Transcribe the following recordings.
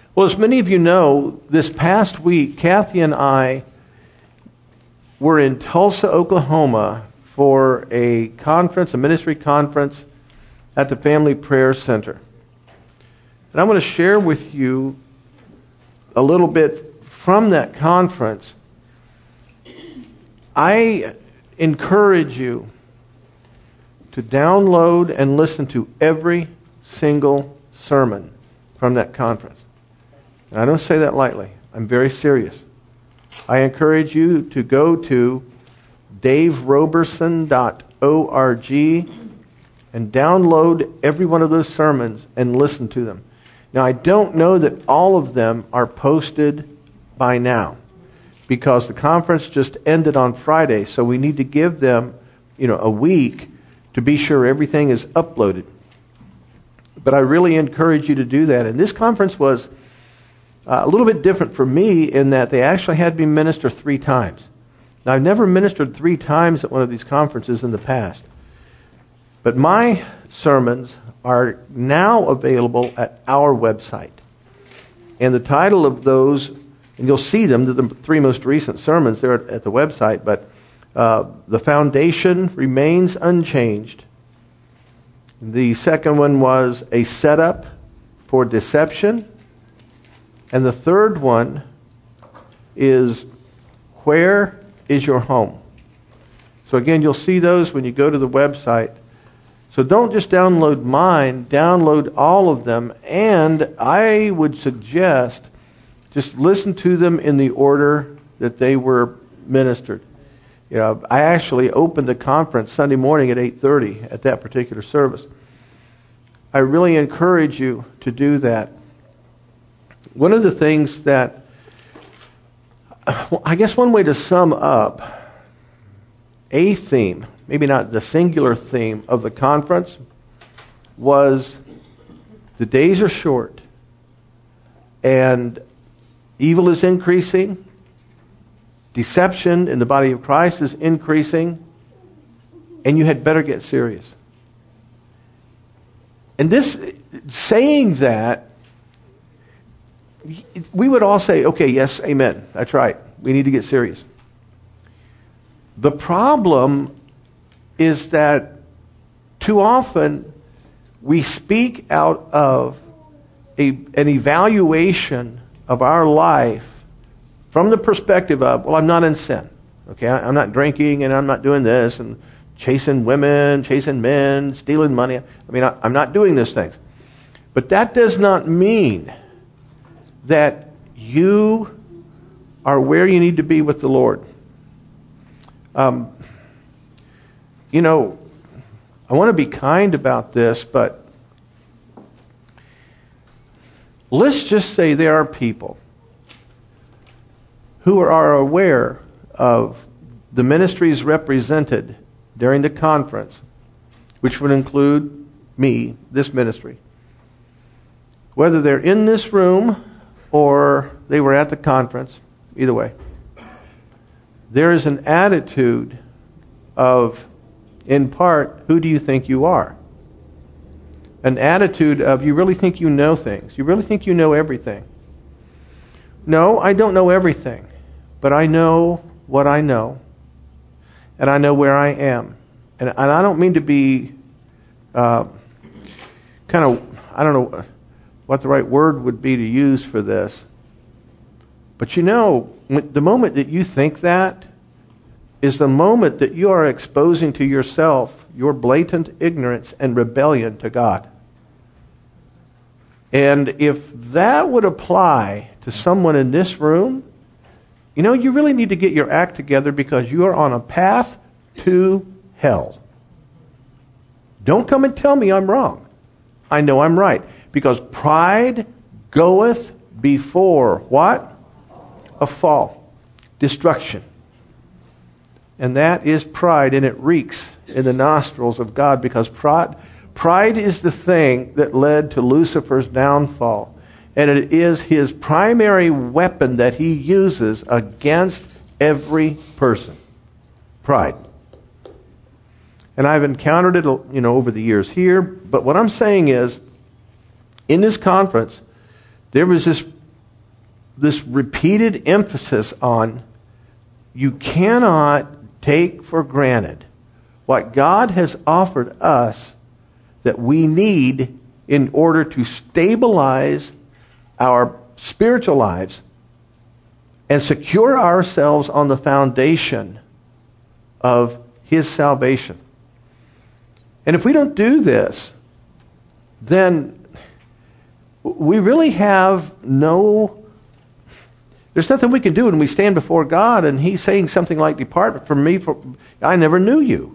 Well, as many of you know, this past week, Kathy and I were in Tulsa, Oklahoma for a conference, a ministry conference at the Family Prayer Center. And I want to share with you a little bit from that conference. I encourage you to download and listen to every single sermon from that conference. And I don't say that lightly. I'm very serious. I encourage you to go to daveroberson.org and download every one of those sermons and listen to them. Now, I don't know that all of them are posted by now because the conference just ended on Friday, so we need to give them, a week to be sure everything is uploaded. But I really encourage you to do that. And this conference was a little bit different for me in that they actually had me minister 3 times. Now, I've never ministered 3 times at one of these conferences in the past. But my sermons are now available at our website. And the title of those, and you'll see them, the 3 most recent sermons there at the website, but The Foundation Remains Unchanged. The second one was A Setup for Deception. And the third one is Where is Your Home? So again, you'll see those when you go to the website. So don't just download mine, download all of them. And I would suggest just listen to them in the order that they were ministered. I actually opened the conference Sunday morning at 8:30 at that particular service. I really encourage you to do that. One of the things that, I guess one way to sum up a theme, maybe not the singular theme of the conference, was the days are short and evil is increasing, deception in the body of Christ is increasing, and you had better get serious. And this, saying that, we would all say, okay, yes, amen. That's right. We need to get serious. The problem is that too often we speak out of an evaluation of our life from the perspective of, well, I'm not in sin. Okay, I'm not drinking and I'm not doing this and chasing women, chasing men, stealing money. I'm not doing these things. But that does not mean that you are where you need to be with the Lord. I want to be kind about this, but let's just say there are people who are aware of the ministries represented during the conference, which would include me, this ministry. Whether they're in this room or they were at the conference, either way, there is an attitude of, in part, who do you think you are? An attitude of, you really think you know things. You really think you know everything. No, I don't know everything, but I know what I know, and I know where I am. And I don't mean to be I don't know what the right word would be to use for this. But the moment that you think that is the moment that you are exposing to yourself your blatant ignorance and rebellion to God. And if that would apply to someone in this room, you really need to get your act together because you are on a path to hell. Don't come and tell me I'm wrong. I know I'm right. Because pride goeth before what? A fall. Destruction. And that is pride, and it reeks in the nostrils of God because pride is the thing that led to Lucifer's downfall. And it is his primary weapon that he uses against every person. Pride. And I've encountered it, over the years here. But what I'm saying is, in this conference, there was this this repeated emphasis on you cannot take for granted what God has offered us that we need in order to stabilize our spiritual lives and secure ourselves on the foundation of His salvation. And if we don't do this, then we really have there's nothing we can do when we stand before God and He's saying something like, "Depart from me, for I never knew you."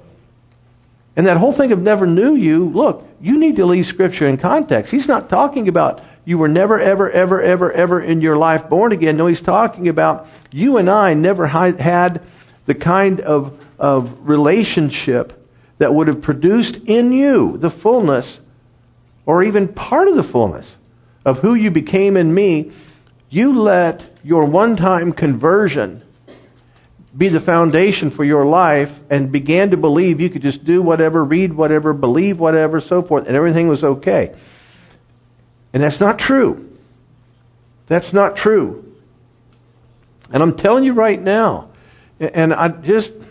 And that whole thing of never knew you, look, you need to leave Scripture in context. He's not talking about you were never, ever, ever, ever, ever in your life born again. No, He's talking about you and I never had the kind of relationship that would have produced in you the fullness, or even part of the fullness, of who you became in me. You let your one-time conversion be the foundation for your life and began to believe you could just do whatever, read whatever, believe whatever, so forth, and everything was okay. And that's not true. That's not true. And I'm telling you right now, and I'm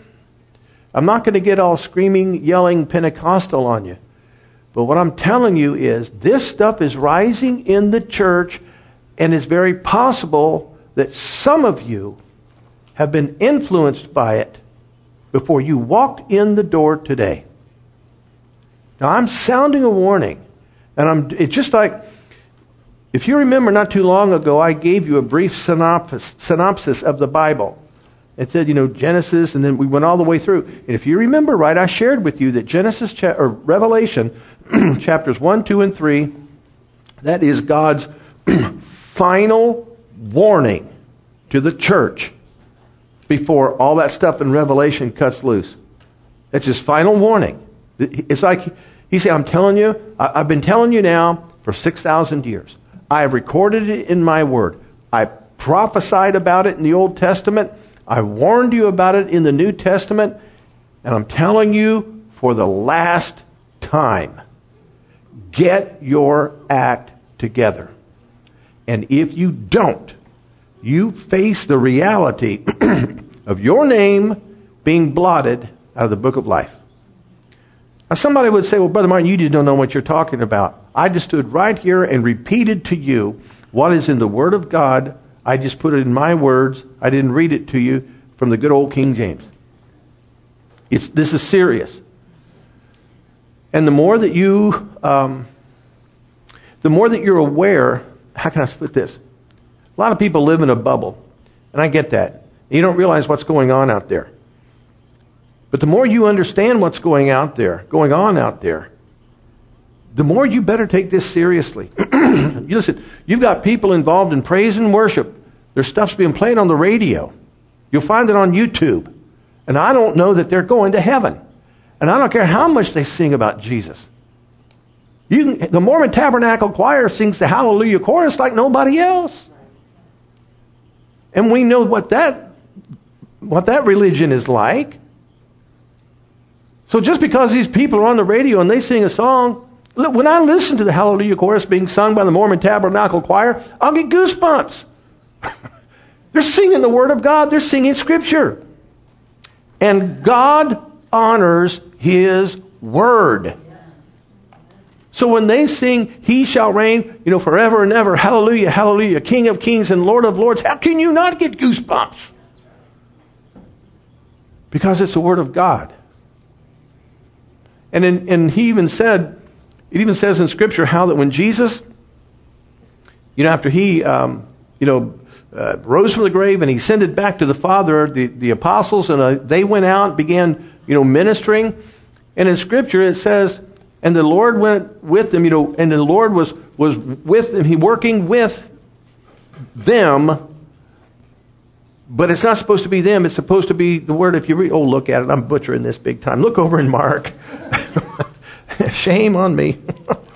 not going to get all screaming, yelling Pentecostal on you. But what I'm telling you is this stuff is rising in the church, and it's very possible that some of you have been influenced by it before you walked in the door today. Now, I'm sounding a warning. And it's just like, if you remember not too long ago, I gave you a brief synopsis of the Bible. It said, Genesis, and then we went all the way through. And if you remember right, I shared with you that Revelation, chapters 1, 2, and 3, that is God's final warning to the church before all that stuff in Revelation cuts loose. That's His final warning. It's like He said, I'm telling you, I've been telling you now for 6,000 years. I have recorded it in my word. I prophesied about it in the Old Testament. I warned you about it in the New Testament. And I'm telling you for the last time, get your act together. And if you don't, you face the reality of your name being blotted out of the book of life. Now somebody would say, well, Brother Martin, you just don't know what you're talking about. I just stood right here and repeated to you what is in the Word of God. I just put it in my words. I didn't read it to you from the good old King James. This is serious. And the more that you're aware, how can I put this? A lot of people live in a bubble, and I get that. You don't realize what's going on out there. But the more you understand what's going on out there, the more you better take this seriously. Listen, you've got people involved in praise and worship. Their stuff's being played on the radio. You'll find it on YouTube. And I don't know that they're going to heaven. And I don't care how much they sing about Jesus. The Mormon Tabernacle Choir sings the Hallelujah Chorus like nobody else. And we know what that religion is like. So just because these people are on the radio and they sing a song, when I listen to the Hallelujah Chorus being sung by the Mormon Tabernacle Choir, I'll get goosebumps. They're singing the Word of God. They're singing Scripture. And God honors His Word. So when they sing, He shall reign, forever and ever, hallelujah, hallelujah, King of kings and Lord of lords, how can you not get goosebumps? Because it's the Word of God. And it even says in Scripture how that when Jesus, after He, rose from the grave and He ascended back to the Father, the apostles, and they went out and began, ministering. And in Scripture it says, and the Lord went with them, and the Lord was with them, He working with them. But it's not supposed to be them. It's supposed to be the word. If you read, look at it. I'm butchering this big time. Look over in Mark. Shame on me.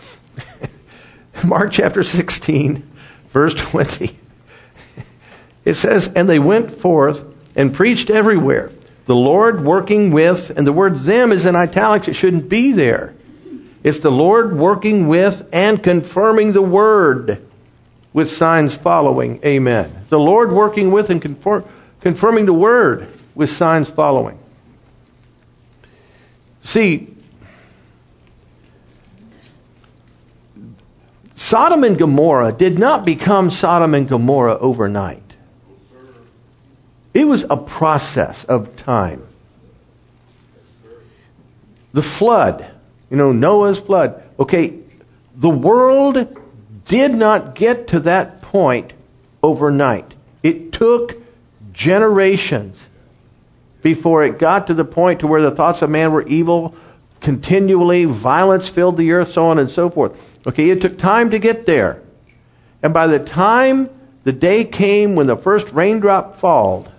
Mark chapter 16, verse 20. It says, and they went forth and preached everywhere, the Lord working with, and the word them is in italics. It shouldn't be there. It's the Lord working with and confirming the word with signs following. Amen. The Lord working with and confirming the word with signs following. See, Sodom and Gomorrah did not become Sodom and Gomorrah overnight. It was a process of time. The flood, Noah's flood. Okay, the world did not get to that point overnight. It took generations before it got to the point to where the thoughts of man were evil, continually, violence filled the earth, so on and so forth. Okay, it took time to get there. And by the time the day came when the first raindrop fell,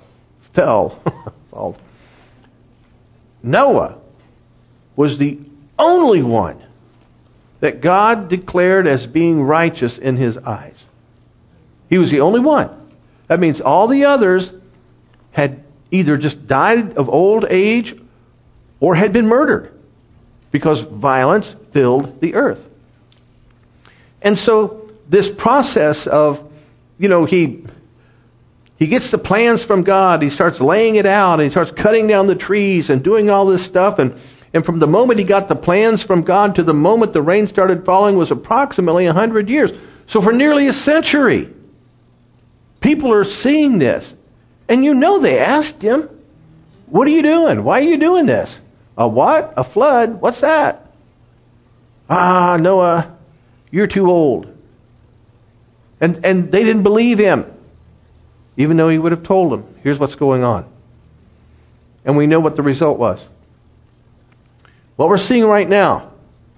Noah was the only one that God declared as being righteous in his eyes. He was the only one. That means all the others had either just died of old age or had been murdered because violence filled the earth. And so this process of, he gets the plans from God, he starts laying it out, and he starts cutting down the trees and doing all this stuff, and from the moment he got the plans from God to the moment the rain started falling was approximately 100 years. So for nearly a century, people are seeing this. And they asked him, what are you doing? Why are you doing this? A what? A flood? What's that? Noah, you're too old. And they didn't believe him, even though he would have told them, here's what's going on. And we know what the result was. What we're seeing right now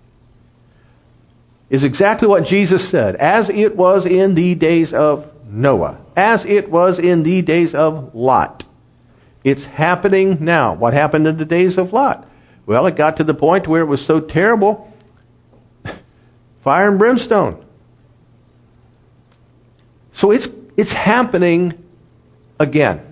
is exactly what Jesus said. As it was in the days of Noah. As it was in the days of Lot. It's happening now. What happened in the days of Lot? Well, it got to the point where it was so terrible. Fire and brimstone. So it's happening again.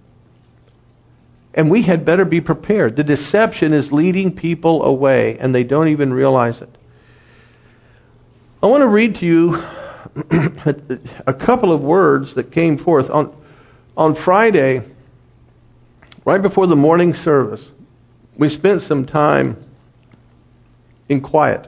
And we had better be prepared. The deception is leading people away, and they don't even realize it. I want to read to you a couple of words that came forth. On Friday, right before the morning service, we spent some time in quiet.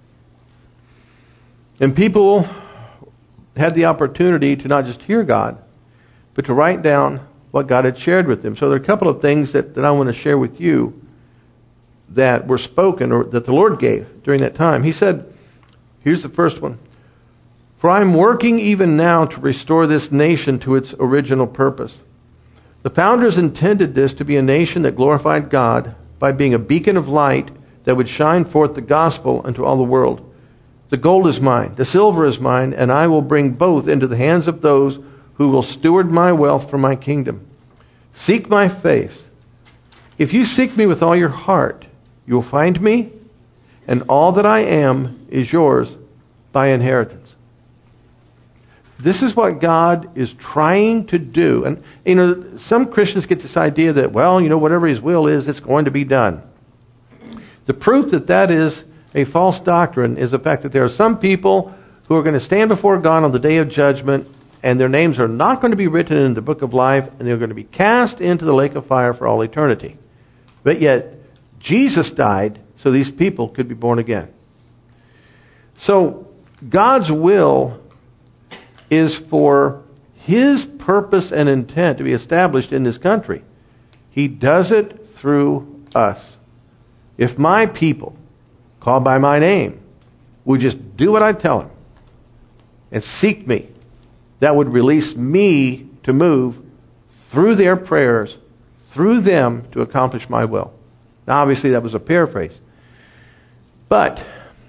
And people had the opportunity to not just hear God, but to write down what God had shared with them. So there are a couple of things that I want to share with you that were spoken or that the Lord gave during that time. He said, here's the first one. For I am working even now to restore this nation to its original purpose. The founders intended this to be a nation that glorified God by being a beacon of light that would shine forth the gospel unto all the world. The gold is mine, the silver is mine, and I will bring both into the hands of those who will steward my wealth for my kingdom. Seek my face. If you seek me with all your heart, you will find me, and all that I am is yours by inheritance. This is what God is trying to do. And, some Christians get this idea that, whatever His will is, it's going to be done. The proof that is a false doctrine is the fact that there are some people who are going to stand before God on the day of judgment, and their names are not going to be written in the book of life, and they're going to be cast into the lake of fire for all eternity. But yet, Jesus died so these people could be born again. So, God's will is for His purpose and intent to be established in this country. He does it through us. If my people, called by my name, would just do what I tell them and seek me, that would release me to move through their prayers, through them to accomplish my will. Now, obviously, that was a paraphrase. But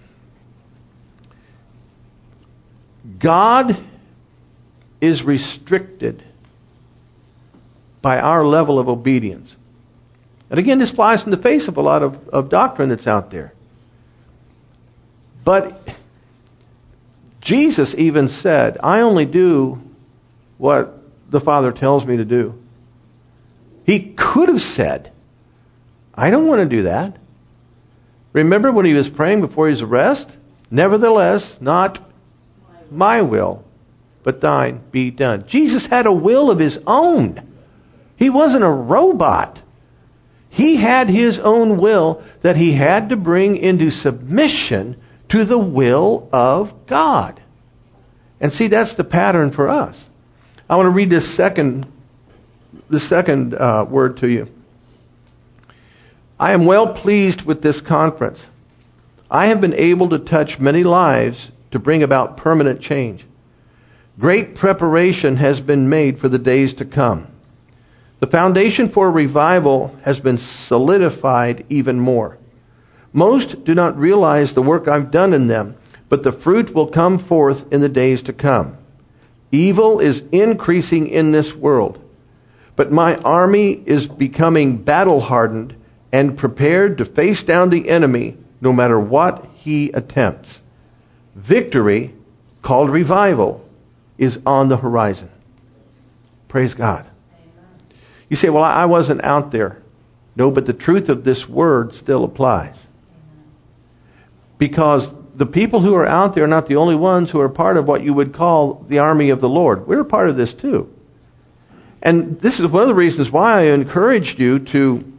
God is restricted by our level of obedience. And again, this flies in the face of a lot of doctrine that's out there. But Jesus even said, I only do what the Father tells me to do. He could have said, I don't want to do that. Remember when he was praying before his arrest? Nevertheless, not my will, but thine be done. Jesus had a will of his own. He wasn't a robot. He had his own will that he had to bring into submission to the will of God. And see, that's the pattern for us. I want to read the second word to you. I am well pleased with this conference. I have been able to touch many lives to bring about permanent change. Great preparation has been made for the days to come. The foundation for revival has been solidified even more. Most do not realize the work I've done in them, but the fruit will come forth in the days to come. Evil is increasing in this world, but my army is becoming battle-hardened and prepared to face down the enemy no matter what he attempts. Victory, called revival, is on the horizon. Praise God. You say, well, I wasn't out there. No, but the truth of this word still applies. Because the people who are out there are not the only ones who are part of what you would call the army of the Lord. We're part of this too. And this is one of the reasons why I encouraged you to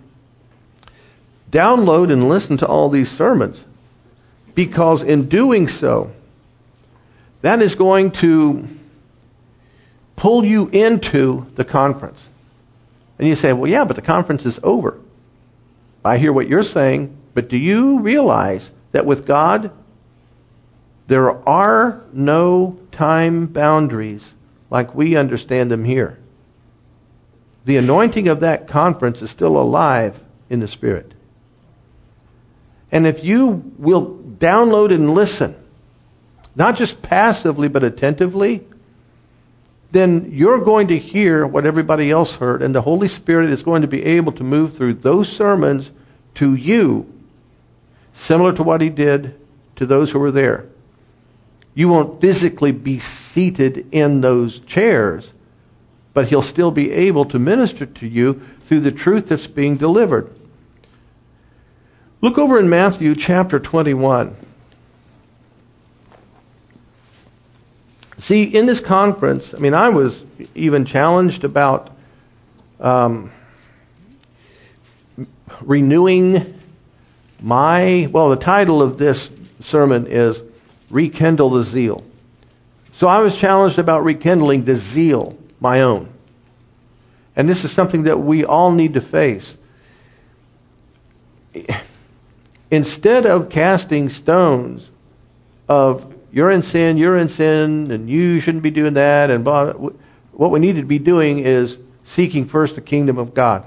download and listen to all these sermons. Because in doing so, that is going to pull you into the conference. And you say, well, yeah, but the conference is over. I hear what you're saying, but do you realize that with God, there are no time boundaries like we understand them here? The anointing of that conference is still alive in the Spirit. And if you will download and listen, not just passively but attentively, then you're going to hear what everybody else heard, and the Holy Spirit is going to be able to move through those sermons to you, similar to what he did to those who were there. You won't physically be seated in those chairs, but he'll still be able to minister to you through the truth that's being delivered. Look over in Matthew chapter 21. See, in this conference, I was even challenged about renewing the title of this sermon is Rekindle the Zeal. So I was challenged about rekindling the zeal, my own. And this is something that we all need to face. Instead of casting stones of you're in sin, and you shouldn't be doing that, and blah, what we need to be doing is seeking first the kingdom of God.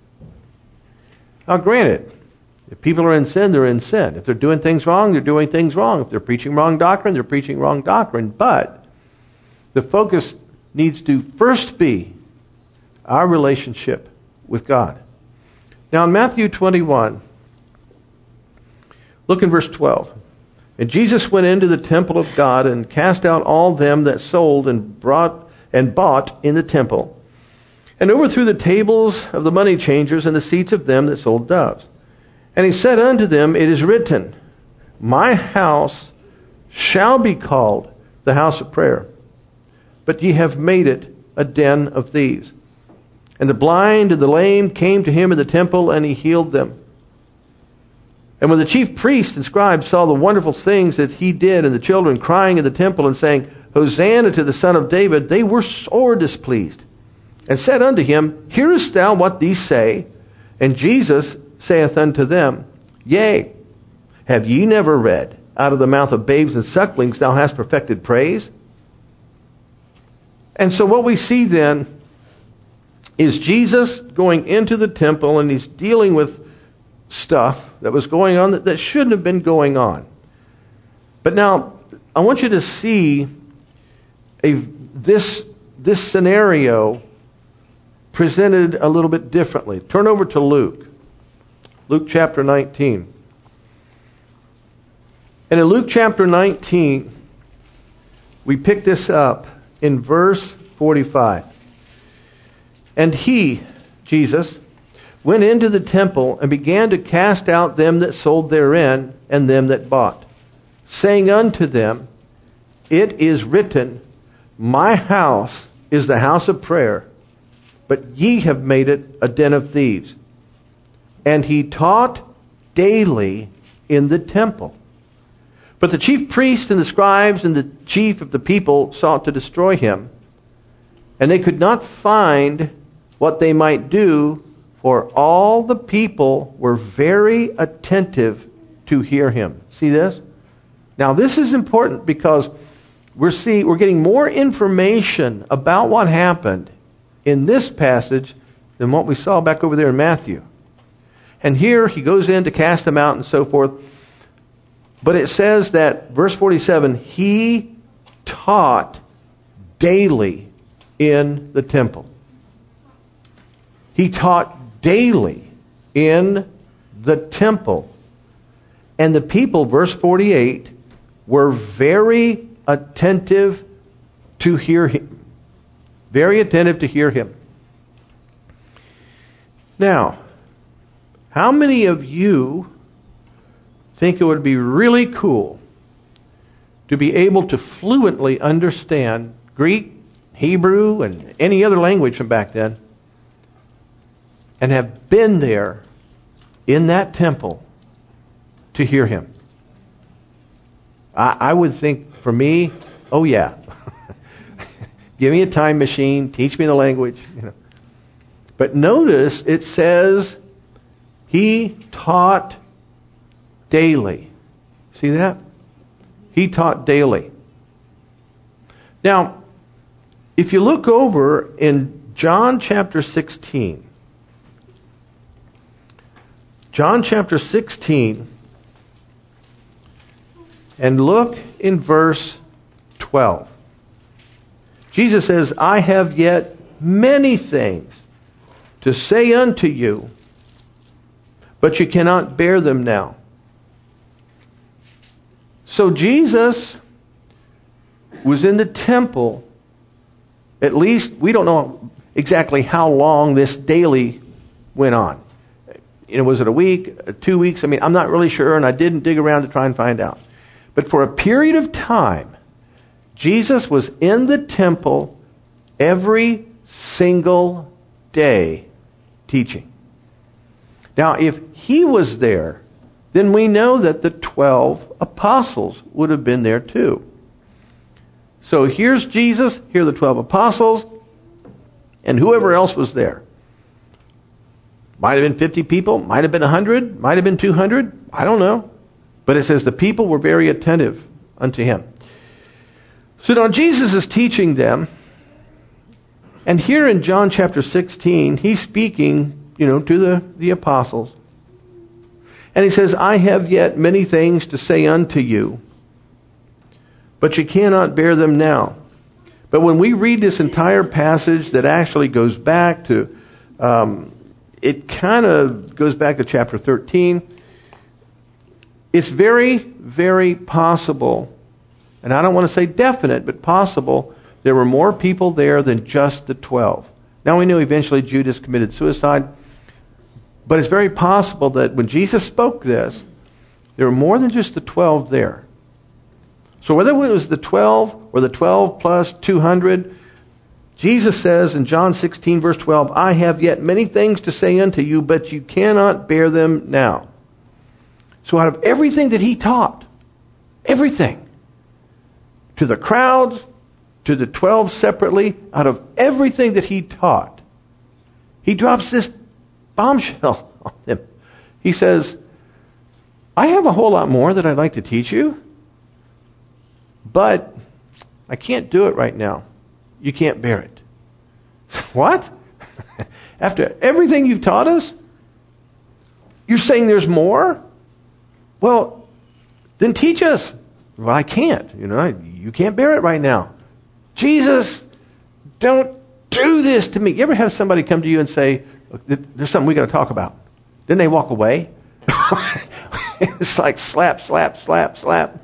Now, granted, if people are in sin, they're in sin. If they're doing things wrong, they're doing things wrong. If they're preaching wrong doctrine, they're preaching wrong doctrine. But the focus needs to first be our relationship with God. Now, in Matthew 21, look in verse 12. And Jesus went into the temple of God and cast out all them that sold and bought in the temple, and overthrew the tables of the money changers and the seats of them that sold doves. And he said unto them, It is written, My house shall be called the house of prayer, but ye have made it a den of thieves. And the blind and the lame came to him in the temple, and he healed them. And when the chief priests and scribes saw the wonderful things that he did, and the children crying in the temple and saying, Hosanna to the Son of David, they were sore displeased, and said unto him, Hearest thou what these say? And Jesus saith unto them, Yea, have ye never read, Out of the mouth of babes and sucklings thou hast perfected praise? And so what we see then is Jesus going into the temple, and he's dealing with stuff that was going on that shouldn't have been going on. But now, I want you to see this scenario presented a little bit differently. Turn over to Luke. Luke chapter 19. And in Luke chapter 19, we pick this up in verse 45. And he, Jesus, went into the temple and began to cast out them that sold therein and them that bought, saying unto them, It is written, My house is the house of prayer, but ye have made it a den of thieves. And he taught daily in the temple. But the chief priests and the scribes and the chief of the people sought to destroy him. And they could not find what they might do, for all the people were very attentive to hear him. See this? Now this is important because we're getting more information about what happened in this passage than what we saw back over there in Matthew. And here he goes in to cast them out and so forth. But it says that, verse 47, he taught daily in the temple. He taught daily in the temple. And the people, verse 48, were very attentive to hear him. Very attentive to hear him. Now, how many of you think it would be really cool to be able to fluently understand Greek, Hebrew, and any other language from back then, and have been there in that temple to hear him? I would think, for me, oh yeah. Give me a time machine, teach me the language. But notice it says he taught daily. See that? He taught daily. Now, if you look over in John chapter 16, John chapter 16, and look in verse 12. Jesus says, I have yet many things to say unto you, but you cannot bear them now. So Jesus was in the temple, at least, we don't know exactly how long this daily went on. Was it a week, 2 weeks? I'm not really sure, and I didn't dig around to try and find out. But for a period of time, Jesus was in the temple every single day teaching. Now, if he was there, then we know that the 12 apostles would have been there too. So here's Jesus, here are the 12 apostles, and whoever else was there. Might have been 50 people, might have been 100, might have been 200, I don't know. But it says the people were very attentive unto him. So now Jesus is teaching them, and here in John chapter 16, he's speaking, to the apostles. And he says, I have yet many things to say unto you, but you cannot bear them now. But when we read this entire passage that actually goes back to, it kind of goes back to chapter 13. It's very, very possible, and I don't want to say definite, but possible, there were more people there than just the 12. Now we know eventually Judas committed suicide, but it's very possible that when Jesus spoke this, there were more than just the 12 there. So whether it was the 12 or the 12 plus 200, Jesus says in John 16 verse 12, I have yet many things to say unto you, but you cannot bear them now. So out of everything that he taught, everything, to the crowds, to the 12 separately, out of everything that he taught, he drops this bombshell on them. He says, I have a whole lot more that I'd like to teach you, but I can't do it right now. You can't bear it. What? After everything you've taught us, you're saying there's more? Well, then teach us. Well, I can't. You can't bear it right now. Jesus, don't do this to me. You ever have somebody come to you and say, there's something we got to talk about? Then they walk away. It's like slap, slap, slap, slap.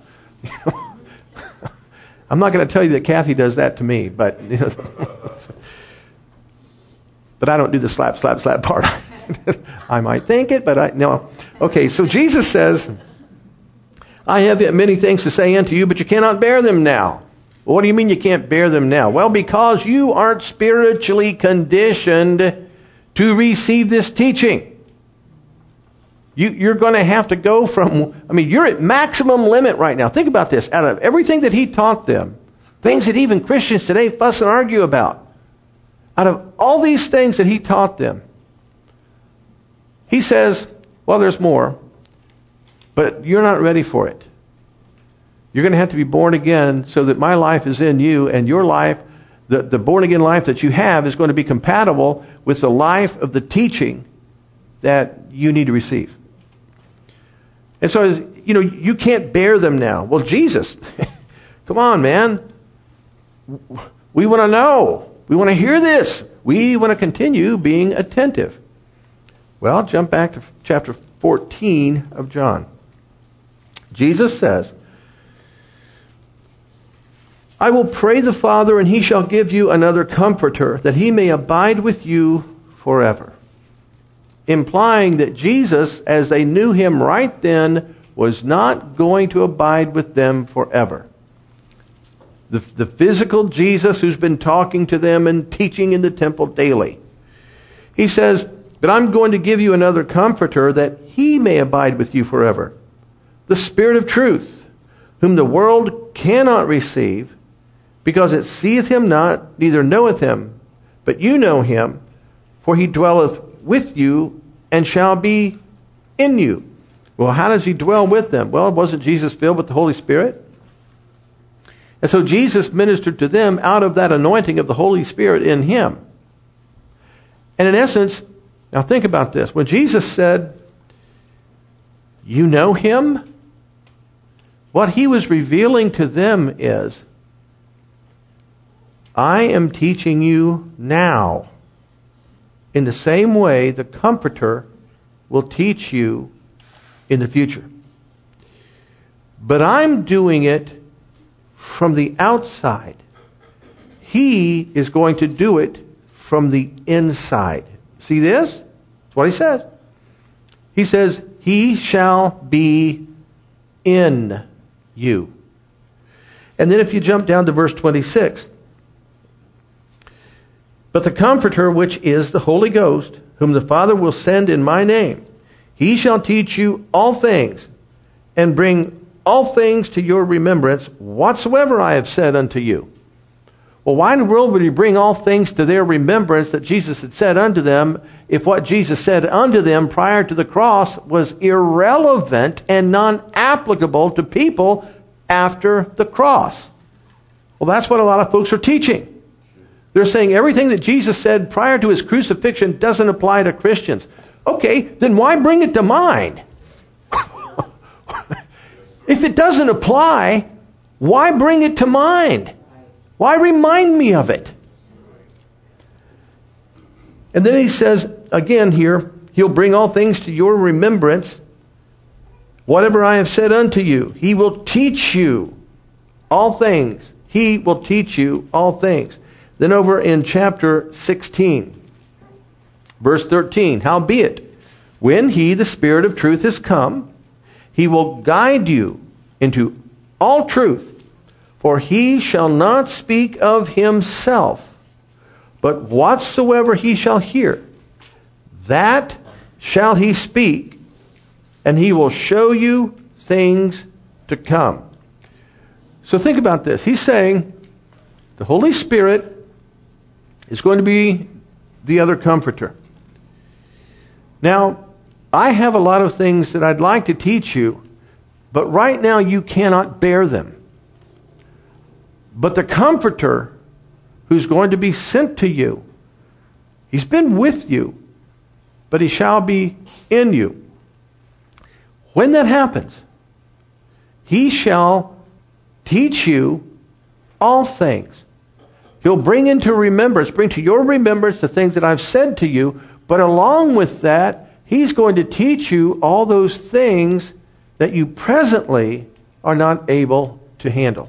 I'm not going to tell you that Kathy does that to me, but but I don't do the slap, slap, slap part. I might think it, but no. Okay, so Jesus says, I have yet many things to say unto you, but you cannot bear them now. What do you mean you can't bear them now? Well, because you aren't spiritually conditioned to receive this teaching. You're going to have to go from, you're at maximum limit right now. Think about this. Out of everything that he taught them, things that even Christians today fuss and argue about, out of all these things that he taught them, he says, well, there's more, but you're not ready for it. You're going to have to be born again so that my life is in you, and your life, the born again life that you have, is going to be compatible with the life of the teaching that you need to receive. And so, you can't bear them now. Well, Jesus, come on, man. We want to know. We want to hear this. We want to continue being attentive. Well, jump back to chapter 14 of John. Jesus says, I will pray the Father, and he shall give you another comforter, that he may abide with you forever. Implying that Jesus, as they knew him right then, was not going to abide with them forever. The physical Jesus who's been talking to them and teaching in the temple daily. He says, but I'm going to give you another comforter, that he may abide with you forever. The Spirit of truth, whom the world cannot receive, because it seeth him not, neither knoweth him. But you know him, for he dwelleth with you and shall be in you. Well, how does he dwell with them? Well, wasn't Jesus filled with the Holy Spirit? And so Jesus ministered to them out of that anointing of the Holy Spirit in him. And in essence, now think about this. When Jesus said, you know him, what he was revealing to them is, I am teaching you now. In the same way, the Comforter will teach you in the future. But I'm doing it from the outside. He is going to do it from the inside. See this? That's what he says. He says, he shall be in you. And then if you jump down to verse 26, but the Comforter, which is the Holy Ghost, whom the Father will send in my name, he shall teach you all things, and bring all things to your remembrance, whatsoever I have said unto you. Well, why in the world would he bring all things to their remembrance that Jesus had said unto them, if what Jesus said unto them prior to the cross was irrelevant and non-applicable to people after the cross? Well, that's what a lot of folks are teaching. They're saying everything that Jesus said prior to his crucifixion doesn't apply to Christians. Okay, then why bring it to mind? If it doesn't apply, why bring it to mind? Why remind me of it? And then he says, again here, he'll bring all things to your remembrance, whatever I have said unto you. He will teach you all things. He will teach you all things. Then over in chapter 16, verse 13, howbeit, when he, the Spirit of truth, is come, he will guide you into all truth, for he shall not speak of himself, but whatsoever he shall hear, that shall he speak, and he will show you things to come. So think about this. He's saying the Holy Spirit is going to be the other Comforter. Now, I have a lot of things that I'd like to teach you, but right now you cannot bear them. But the Comforter who's going to be sent to you, he's been with you, but he shall be in you. When that happens, he shall teach you all things. He'll bring into remembrance, bring to your remembrance the things that I've said to you, but along with that, he's going to teach you all those things that you presently are not able to handle.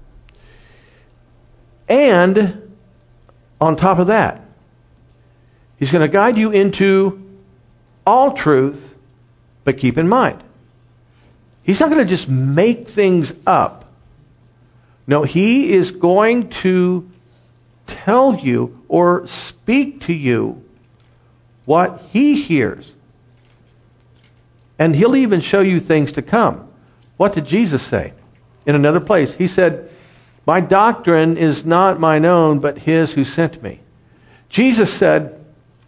And on top of that, he's going to guide you into all truth, but keep in mind, he's not going to just make things up. No, He is going to tell you or speak to you what He hears. And He'll even show you things to come. What did Jesus say? In another place, He said, my doctrine is not mine own, but His who sent me. Jesus said,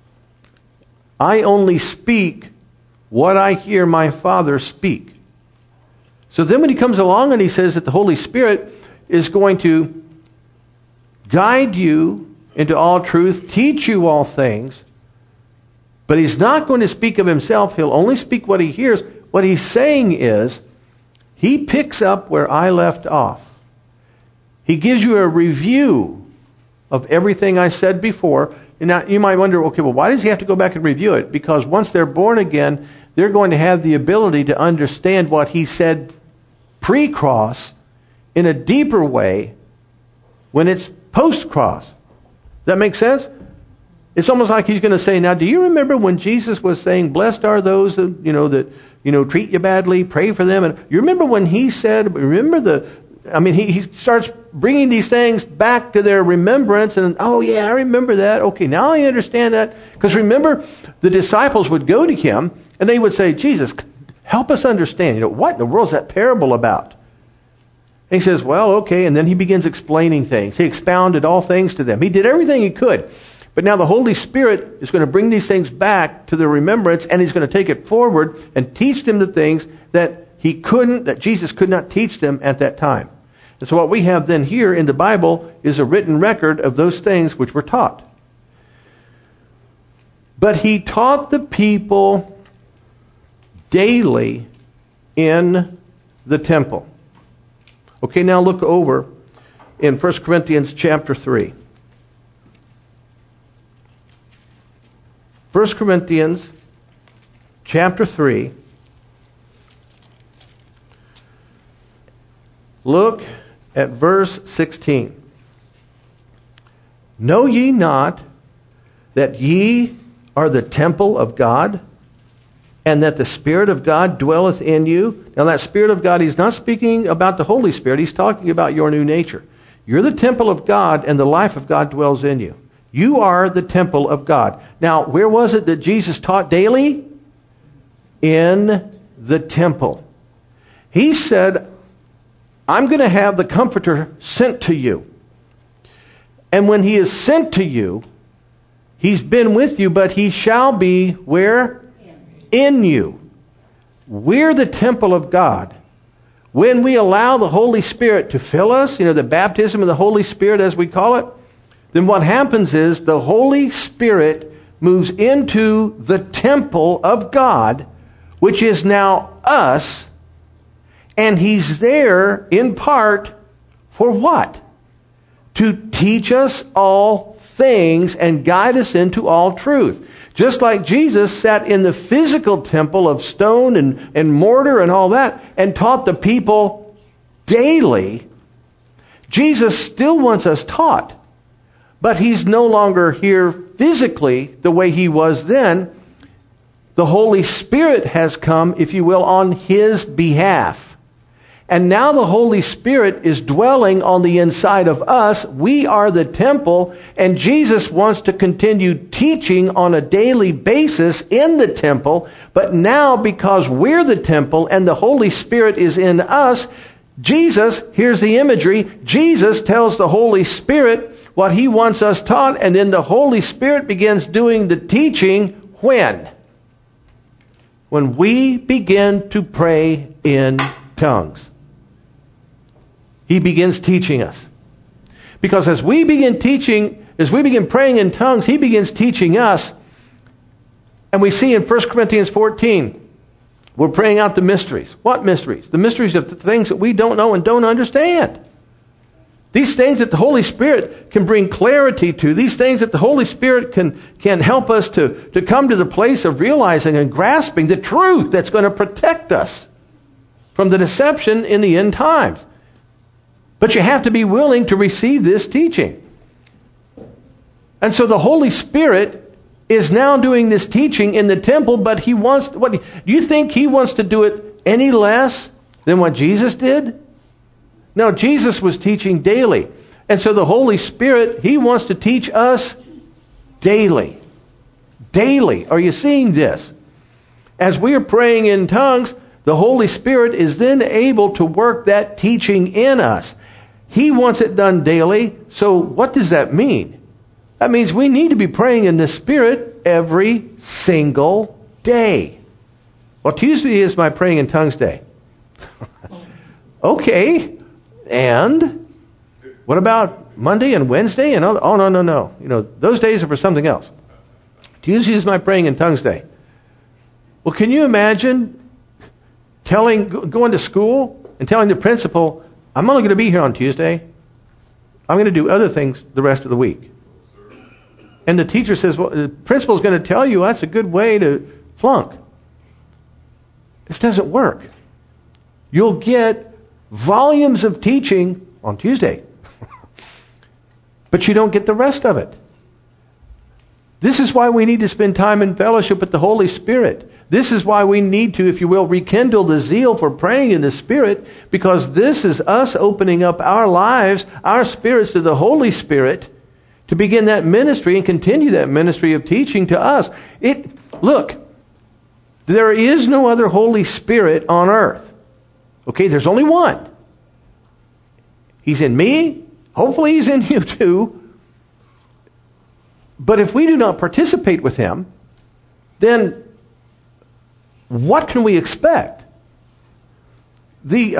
I only speak what I hear my Father speak. So then when He comes along and He says that the Holy Spirit is going to guide you into all truth, teach you all things, but He's not going to speak of Himself. He'll only speak what He hears. What He's saying is, He picks up where I left off. He gives you a review of everything I said before. And now you might wonder, okay, well, why does He have to go back and review it? Because once they're born again, they're going to have the ability to understand what He said pre-cross in a deeper way when it's post-cross. Does that make sense? It's almost like He's going to say, now, do you remember when Jesus was saying, blessed are those that treat you badly, pray for them? And you remember when He said, He starts bringing these things back to their remembrance, and, oh yeah, I remember that. Okay, now I understand that. Because remember, the disciples would go to Him, and they would say, Jesus, help us understand. What in the world is that parable about? And He says, well, okay, and then He begins explaining things. He expounded all things to them. He did everything He could. But now the Holy Spirit is going to bring these things back to their remembrance, and He's going to take it forward and teach them the things that Jesus could not teach them at that time. And so what we have then here in the Bible is a written record of those things which were taught. But He taught the people daily in the temple. Okay, now look over in 1 Corinthians chapter 3. 1 Corinthians chapter 3. Look at verse 16. Know ye not that ye are the temple of God, and that the Spirit of God dwelleth in you? Now that Spirit of God, He's not speaking about the Holy Spirit. He's talking about your new nature. You're the temple of God, and the life of God dwells in you. You are the temple of God. Now, where was it that Jesus taught daily? In the temple. He said, I'm going to have the Comforter sent to you. And when He is sent to you, He's been with you, but He shall be where? In you. We're the temple of God. When we allow the Holy Spirit to fill us, the baptism of the Holy Spirit as we call it, then what happens is the Holy Spirit moves into the temple of God, which is now us, and He's there in part for what? To teach us all things and guide us into all truth. Just like Jesus sat in the physical temple of stone and mortar and all that and taught the people daily, Jesus still wants us taught. But He's no longer here physically the way He was then. The Holy Spirit has come, if you will, on His behalf. And now the Holy Spirit is dwelling on the inside of us. We are the temple, and Jesus wants to continue teaching on a daily basis in the temple. But now, because we're the temple and the Holy Spirit is in us, Jesus, here's the imagery, Jesus tells the Holy Spirit what He wants us taught, and then the Holy Spirit begins doing the teaching when? When we begin to pray in tongues. He begins teaching us. Because as we begin praying in tongues, He begins teaching us. And we see in 1 Corinthians 14, we're praying out the mysteries. What mysteries? The mysteries of the things that we don't know and don't understand. These things that the Holy Spirit can bring clarity to. These things that the Holy Spirit can help us to come to the place of realizing and grasping the truth that's going to protect us from the deception in the end times. But you have to be willing to receive this teaching. And so the Holy Spirit is now doing this teaching in the temple, but He wants, do you think He wants to do it any less than what Jesus did? No, Jesus was teaching daily. And so the Holy Spirit, He wants to teach us daily. Daily. Are you seeing this? As we are praying in tongues, the Holy Spirit is then able to work that teaching in us. He wants it done daily. So what does that mean? That means we need to be praying in the Spirit every single day. Well, Tuesday is my praying in tongues day. Okay. And what about Monday and Wednesday? And oh, no. You know, those days are for something else. Tuesday is my praying in tongues day. Well, can you imagine going to school and telling the principal, I'm only going to be here on Tuesday. I'm going to do other things the rest of the week. And the teacher says, well, the principal's going to tell you that's a good way to flunk. This doesn't work. You'll get volumes of teaching on Tuesday, but you don't get the rest of it. This is why we need to spend time in fellowship with the Holy Spirit. This is why we need to, if you will, rekindle the zeal for praying in the Spirit, because this is us opening up our lives, our spirits to the Holy Spirit to begin that ministry and continue that ministry of teaching to us. Look, there is no other Holy Spirit on earth. Okay, there's only one. He's in me. Hopefully He's in you too. But if we do not participate with Him, then what can we expect? Look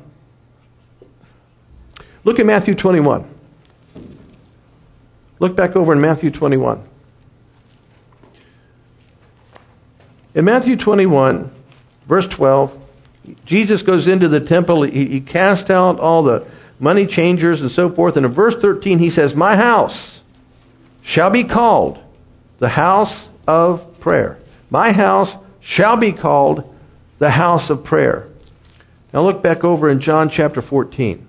at Matthew 21. Look back over in Matthew 21. In Matthew 21, verse 12, Jesus goes into the temple. He cast out all the money changers and so forth. And in verse 13, He says, my house shall be called the house of prayer. My house shall be called the house of prayer. Now look back over in John chapter 14.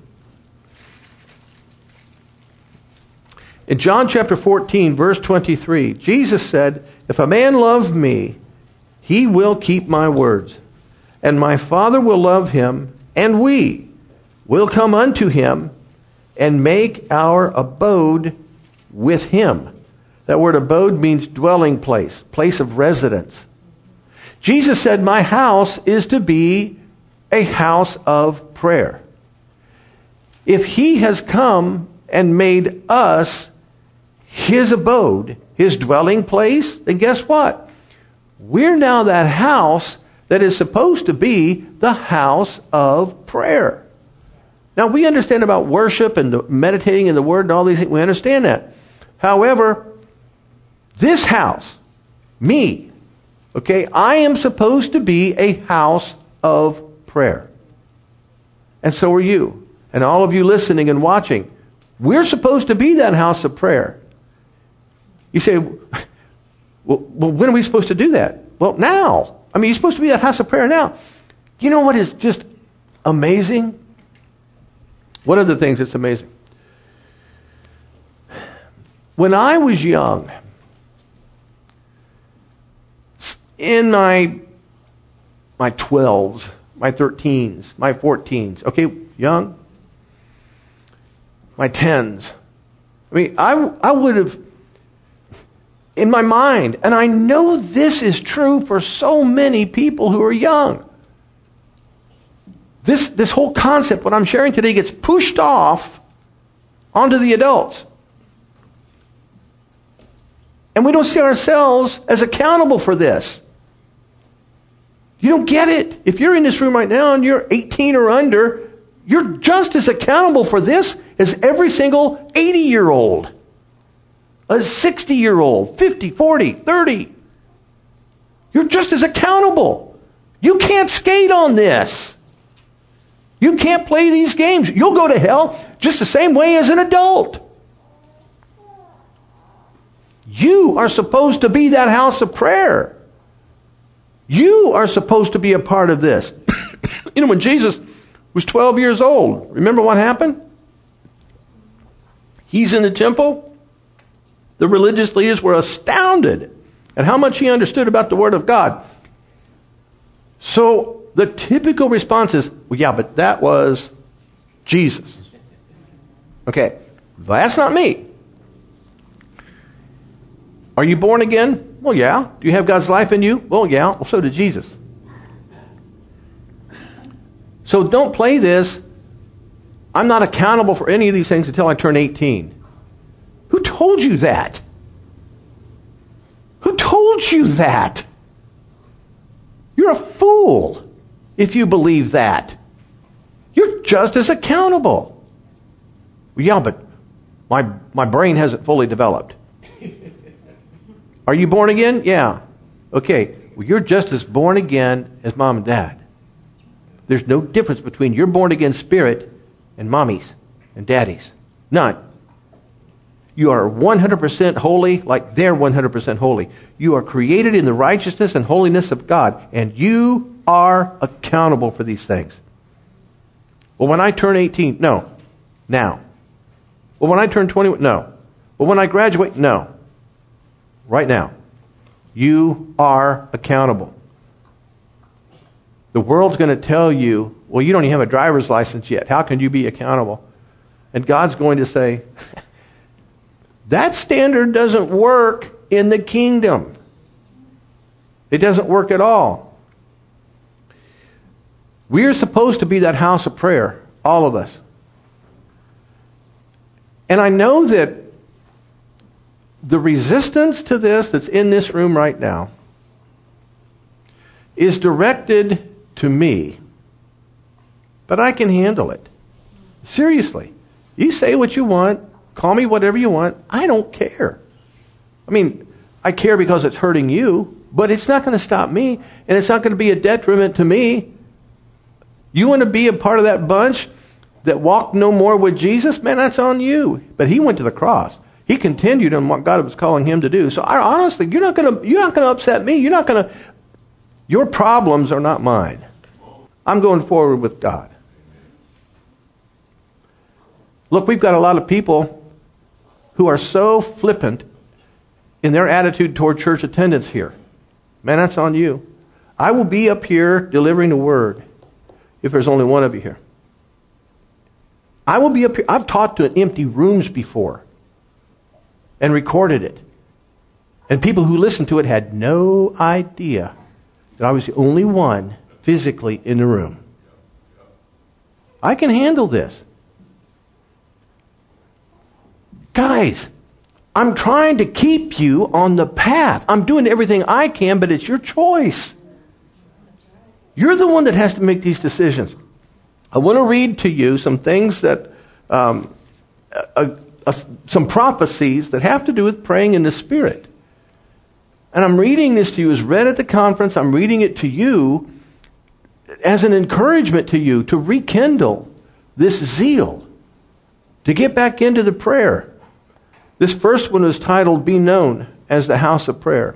In John chapter 14, verse 23, Jesus said, if a man love me, he will keep my words. And my Father will love him, and we will come unto him and make our abode with him. That word abode means dwelling place, place of residence. Jesus said, my house is to be a house of prayer. If He has come and made us His abode, His dwelling place, then guess what? We're now that house that is supposed to be the house of prayer. Now, we understand about worship and meditating in the Word and all these things. We understand that. However, this house, me, okay, I am supposed to be a house of prayer. And so are you. And all of you listening and watching. We're supposed to be that house of prayer. You say, well, when are we supposed to do that? Well, now. I mean, you're supposed to be that house of prayer now. You know what is just amazing? One of the things that's amazing. When I was young, in my 12s, my 13s, my 14s, okay, young, my 10s. I mean, I would have, in my mind, and I know this is true for so many people who are young. This whole concept, what I'm sharing today, gets pushed off onto the adults. And we don't see ourselves as accountable for this. You don't get it. If you're in this room right now and you're 18 or under, you're just as accountable for this as every single 80-year-old, a 60-year-old, 50, 40, 30. You're just as accountable. You can't skate on this. You can't play these games. You'll go to hell just the same way as an adult. You are supposed to be that house of prayer. You are supposed to be a part of this. You know, when Jesus was 12 years old, remember what happened? He's in the temple. The religious leaders were astounded at how much he understood about the Word of God. So the typical response is, well, yeah, but that was Jesus. Okay, that's not me. Are you born again? Well, yeah. Do you have God's life in you? Well, yeah. Well, so did Jesus. So don't play this. I'm not accountable for any of these things until I turn 18. Who told you that? Who told you that? You're a fool if you believe that. You're just as accountable. Well, yeah, but my brain hasn't fully developed. Are you born again? Yeah. Okay. Well, you're just as born again as mom and dad. There's no difference between your born again spirit and mommy's and daddy's. None. You are 100% holy like they're 100% holy. You are created in the righteousness and holiness of God, and you are accountable for these things. Well, when I turn 18, no. Now. Well, when I turn 21, no. Well, when I graduate, no. Right now. You are accountable. The world's going to tell you, well, you don't even have a driver's license yet. How can you be accountable? And God's going to say, that standard doesn't work in the kingdom. It doesn't work at all. We're supposed to be that house of prayer, all of us. And I know that the resistance to this that's in this room right now is directed to me. But I can handle it. Seriously. You say what you want. Call me whatever you want. I don't care. I mean, I care because it's hurting you, but it's not going to stop me, and it's not going to be a detriment to me. You want to be a part of that bunch that walked no more with Jesus? Man, that's on you. But he went to the cross. He continued on what God was calling him to do. So honestly, you're not going to upset me. Your problems are not mine. I'm going forward with God. Look, we've got a lot of people who are so flippant in their attitude toward church attendance here. Man, that's on you. I will be up here delivering the word if there's only one of you here. I will be up here. I've taught to empty rooms before and recorded it. And people who listened to it had no idea that I was the only one physically in the room. I can handle this. Guys, I'm trying to keep you on the path. I'm doing everything I can, but it's your choice. You're the one that has to make these decisions. I want to read to you some things that, some prophecies that have to do with praying in the Spirit. And I'm reading this to you as read at the conference. I'm reading it to you as an encouragement to you to rekindle this zeal, to get back into the prayer. This first one was titled, Be Known as the House of Prayer.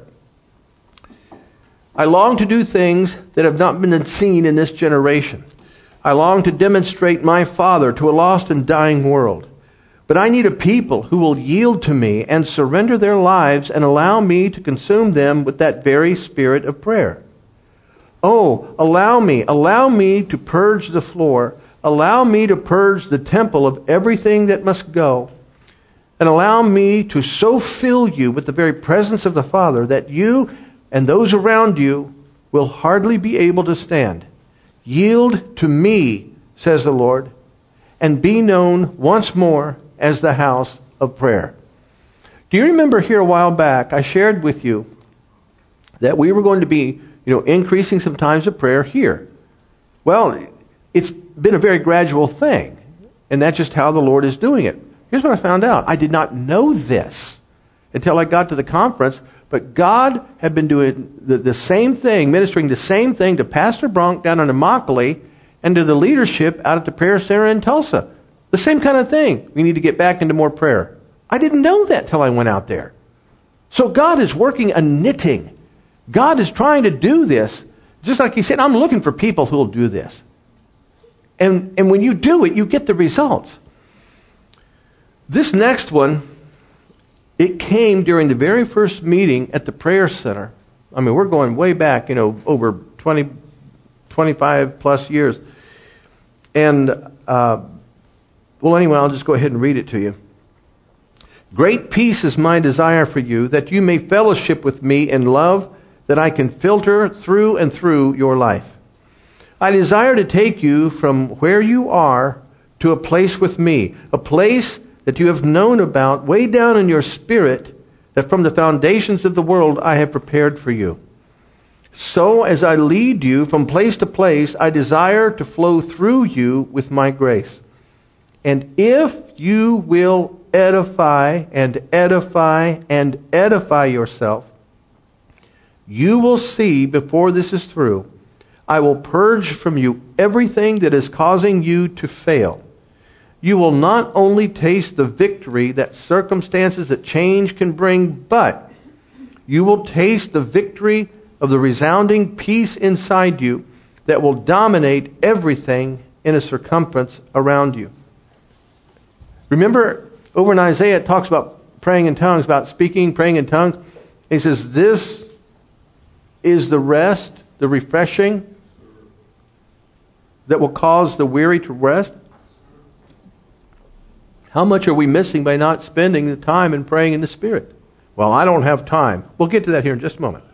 I long to do things that have not been seen in this generation. I long to demonstrate my Father to a lost and dying world. But I need a people who will yield to me and surrender their lives and allow me to consume them with that very spirit of prayer. Oh, allow me to purge the floor. Allow me to purge the temple of everything that must go. And allow me to so fill you with the very presence of the Father that you and those around you will hardly be able to stand. Yield to me, says the Lord, and be known once more as the house of prayer. Do you remember here a while back, I shared with you that we were going to be, increasing some times of prayer here. Well, it's been a very gradual thing, and that's just how the Lord is doing it. Here's what I found out. I did not know this until I got to the conference, but God had been doing the same thing, ministering the same thing to Pastor Bronk down in Immokalee and to the leadership out at the prayer center in Tulsa. The same kind of thing. We need to get back into more prayer. I didn't know that till I went out there. So God is working a knitting. God is trying to do this. Just like he said, I'm looking for people who will do this. And when you do it, you get the results. This next one, it came during the very first meeting at the prayer center. I mean, we're going way back, over 20, 25 plus years. And Well, anyway, I'll just go ahead and read it to you. Great peace is my desire for you, that you may fellowship with me in love, that I can filter through and through your life. I desire to take you from where you are to a place with me, a place that you have known about way down in your spirit, that from the foundations of the world I have prepared for you. So as I lead you from place to place, I desire to flow through you with my grace. And if you will edify and edify and edify yourself, you will see before this is through, I will purge from you everything that is causing you to fail. You will not only taste the victory that circumstances that change can bring, but you will taste the victory of the resounding peace inside you that will dominate everything in a circumference around you. Remember, over in Isaiah, it talks about praying in tongues, about speaking, praying in tongues. He says, this is the rest, the refreshing that will cause the weary to rest. How much are we missing by not spending the time in praying in the Spirit? Well, I don't have time. We'll get to that here in just a moment.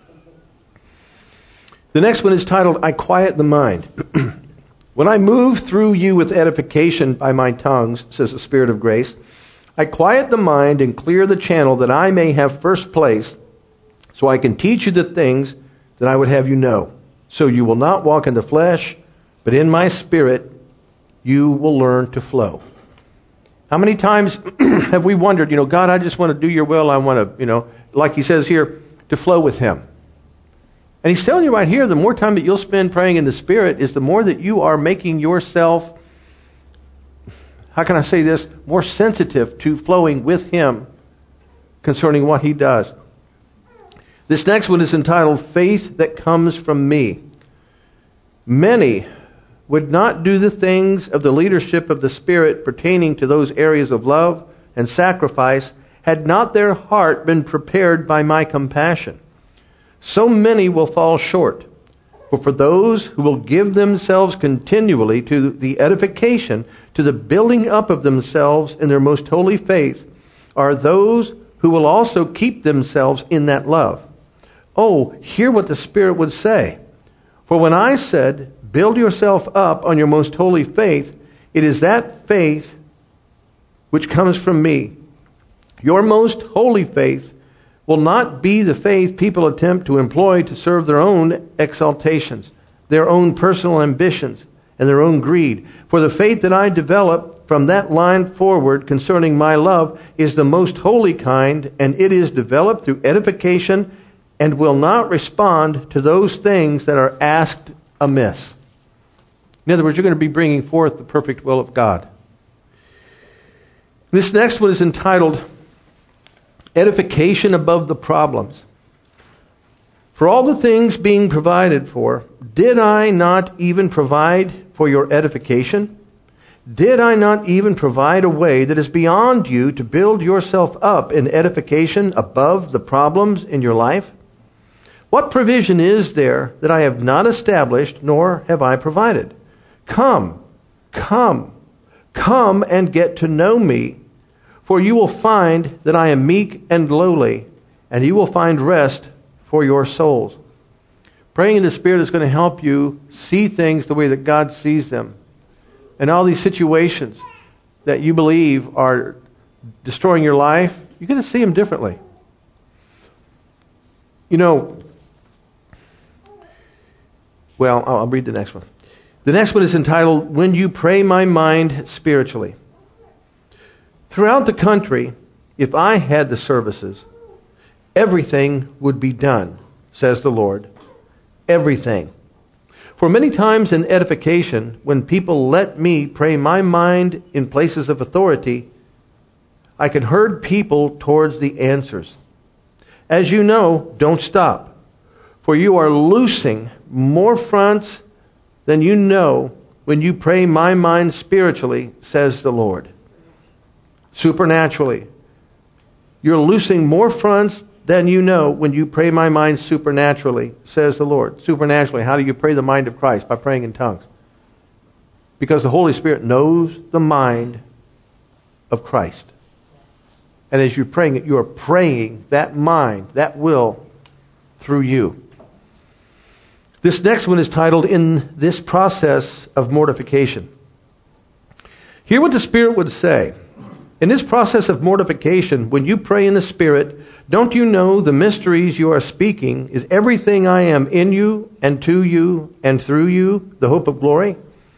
The next one is titled, I Quiet the Mind. When I move through you with edification by my tongues, says the Spirit of grace, I quiet the mind and clear the channel that I may have first place, so I can teach you the things that I would have you know. So you will not walk in the flesh, but in my Spirit you will learn to flow. How many times have we wondered, God, I just want to do your will. I want to, like he says here, to flow with him. And he's telling you right here, the more time that you'll spend praying in the Spirit is the more that you are making yourself, how can I say this, more sensitive to flowing with him concerning what he does. This next one is entitled, Faith That Comes From Me. Many would not do the things of the leadership of the Spirit pertaining to those areas of love and sacrifice had not their heart been prepared by my compassion. So many will fall short. But for those who will give themselves continually to the edification, to the building up of themselves in their most holy faith, are those who will also keep themselves in that love. Oh, hear what the Spirit would say. For when I said, build yourself up on your most holy faith, it is that faith which comes from me. Your most holy faith will not be the faith people attempt to employ to serve their own exaltations, their own personal ambitions, and their own greed. For the faith that I develop from that line forward concerning my love is the most holy kind, and it is developed through edification and will not respond to those things that are asked amiss. In other words, you're going to be bringing forth the perfect will of God. This next one is entitled, Edification Above the Problems. For all the things being provided for, did I not even provide for your edification? Did I not even provide a way that is beyond you to build yourself up in edification above the problems in your life? What provision is there that I have not established, nor have I provided? Come and get to know me, for you will find that I am meek and lowly, and you will find rest for your souls. Praying in the Spirit is going to help you see things the way that God sees them. And all these situations that you believe are destroying your life, you're going to see them differently. I'll read the next one. The next one is entitled, When You Pray My Mind Spiritually. Throughout the country, if I had the services, everything would be done, says the Lord. Everything. For many times in edification, when people let me pray my mind in places of authority, I can herd people towards the answers. As you know, don't stop, for you are loosing more fronts than you know when you pray my mind spiritually, says the Lord. Supernaturally. You're loosing more fronts than you know when you pray my mind supernaturally, says the Lord. Supernaturally. How do you pray the mind of Christ? By praying in tongues. Because the Holy Spirit knows the mind of Christ. And as you're praying it, you are praying that mind, that will, through you. This next one is titled, In This Process of Mortification. Hear what the Spirit would say. In this process of mortification, when you pray in the Spirit, don't you know the mysteries you are speaking is everything I am in you and to you and through you, the hope of glory?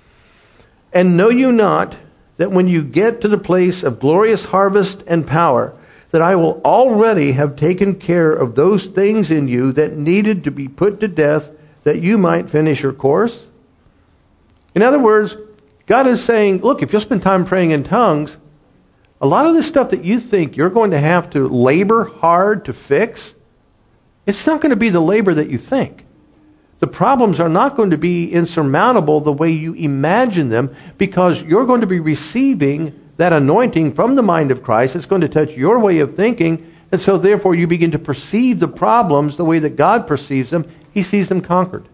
And know you not that when you get to the place of glorious harvest and power, that I will already have taken care of those things in you that needed to be put to death, that you might finish your course? In other words, God is saying, look, if you'll spend time praying in tongues, a lot of this stuff that you think you're going to have to labor hard to fix, it's not going to be the labor that you think. The problems are not going to be insurmountable the way you imagine them, because you're going to be receiving that anointing from the mind of Christ. It's going to touch your way of thinking, and so therefore you begin to perceive the problems the way that God perceives them. He sees them conquered.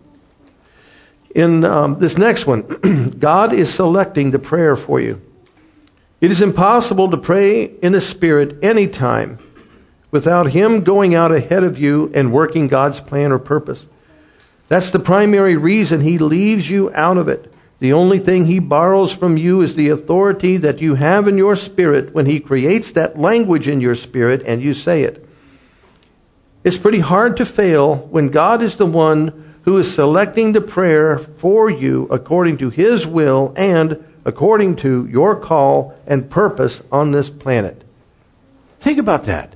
In this next one, God is selecting the prayer for you. It is impossible to pray in the Spirit anytime without Him going out ahead of you and working God's plan or purpose. That's the primary reason He leaves you out of it. The only thing He borrows from you is the authority that you have in your spirit when He creates that language in your spirit and you say it. It's pretty hard to fail when God is the one who is selecting the prayer for you according to His will and according to your call and purpose on this planet. Think about that.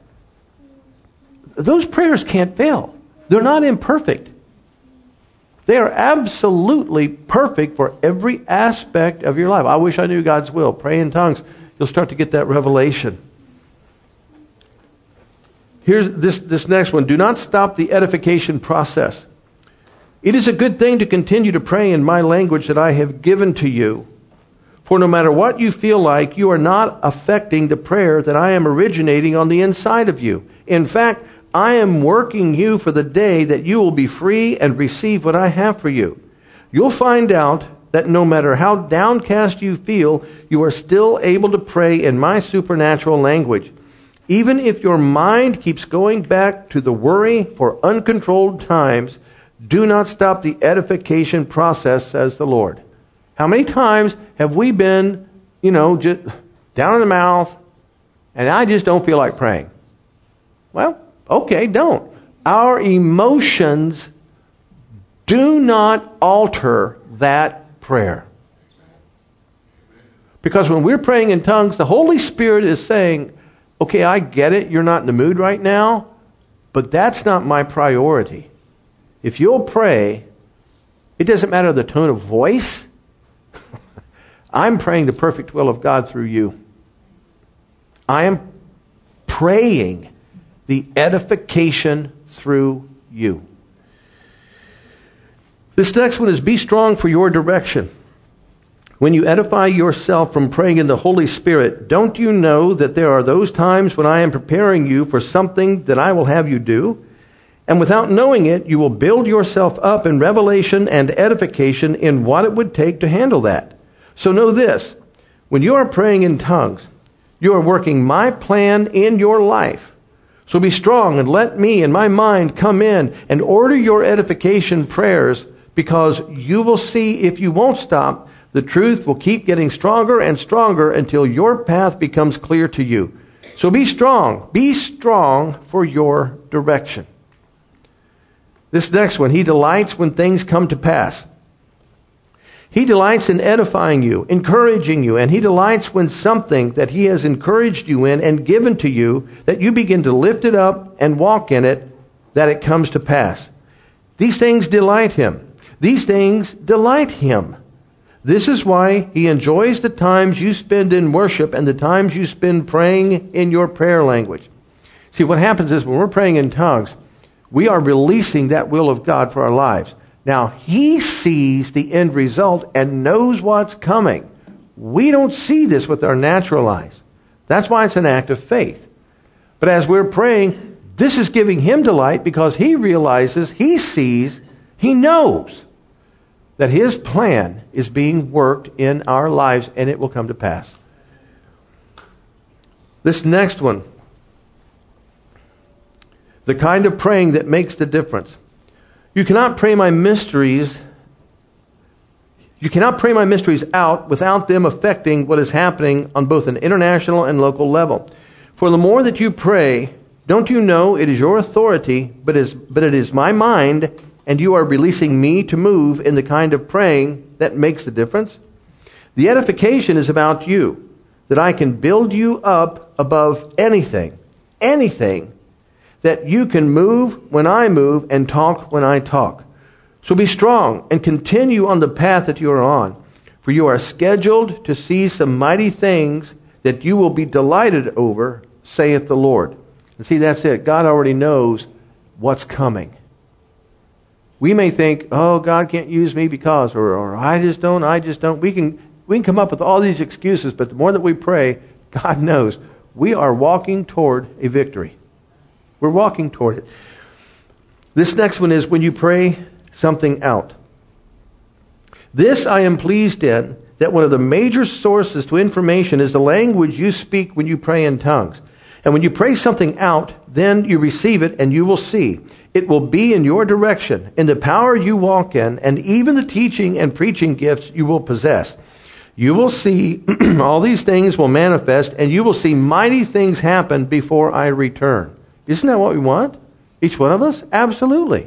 Those prayers can't fail. They're not imperfect. They are absolutely perfect for every aspect of your life. I wish I knew God's will. Pray in tongues. You'll start to get that revelation. Here's this next one. Do not stop the edification process. It is a good thing to continue to pray in my language that I have given to you. For no matter what you feel like, you are not affecting the prayer that I am originating on the inside of you. In fact, I am working you for the day that you will be free and receive what I have for you. You'll find out that no matter how downcast you feel, you are still able to pray in my supernatural language. Even if your mind keeps going back to the worry for uncontrolled times, do not stop the edification process, says the Lord. How many times have we been, just down in the mouth, and I just don't feel like praying? Well, okay, don't. Our emotions do not alter that prayer. Because when we're praying in tongues, the Holy Spirit is saying, okay, I get it, you're not in the mood right now, but that's not my priority. If you'll pray, it doesn't matter the tone of voice. I'm praying the perfect will of God through you. I am praying the edification through you. This next one is be strong for your direction. When you edify yourself from praying in the Holy Spirit, don't you know that there are those times when I am preparing you for something that I will have you do? And without knowing it, you will build yourself up in revelation and edification in what it would take to handle that. So know this, when you are praying in tongues, you are working my plan in your life. So be strong and let me and my mind come in and order your edification prayers, because you will see if you won't stop, the truth will keep getting stronger and stronger until your path becomes clear to you. So be strong. Be strong for your direction. This next one, He delights when things come to pass. He delights in edifying you, encouraging you, and He delights when something that He has encouraged you in and given to you, that you begin to lift it up and walk in it, that it comes to pass. These things delight Him. These things delight Him. This is why He enjoys the times you spend in worship and the times you spend praying in your prayer language. See, what happens is when we're praying in tongues, we are releasing that will of God for our lives. Now, He sees the end result and knows what's coming. We don't see this with our natural eyes. That's why it's an act of faith. But as we're praying, this is giving Him delight, because He realizes, He sees, He knows that His plan is being worked in our lives, and it will come to pass. This next one, the kind of praying that makes the difference. You cannot pray my mysteries out without them affecting what is happening on both an international and local level. For the more that you pray, don't you know it is your authority, but it is my mind, and you are releasing me to move in the kind of praying that makes the difference? The edification is about you, that I can build you up above anything, that you can move when I move and talk when I talk. So be strong and continue on the path that you are on, for you are scheduled to see some mighty things that you will be delighted over, saith the Lord. And see, that's it. God already knows what's coming. We may think, oh, God can't use me because, or I just don't. We can come up with all these excuses, but the more that we pray, God knows we are walking toward a victory. We're walking toward it. This next one is when you pray something out. This I am pleased in, that one of the major sources to information is the language you speak when you pray in tongues. And when you pray something out, then you receive it and you will see. It will be in your direction, in the power you walk in, and even the teaching and preaching gifts you will possess. You will see all these things will manifest, and you will see mighty things happen before I return. Isn't that what we want? Each one of us? Absolutely.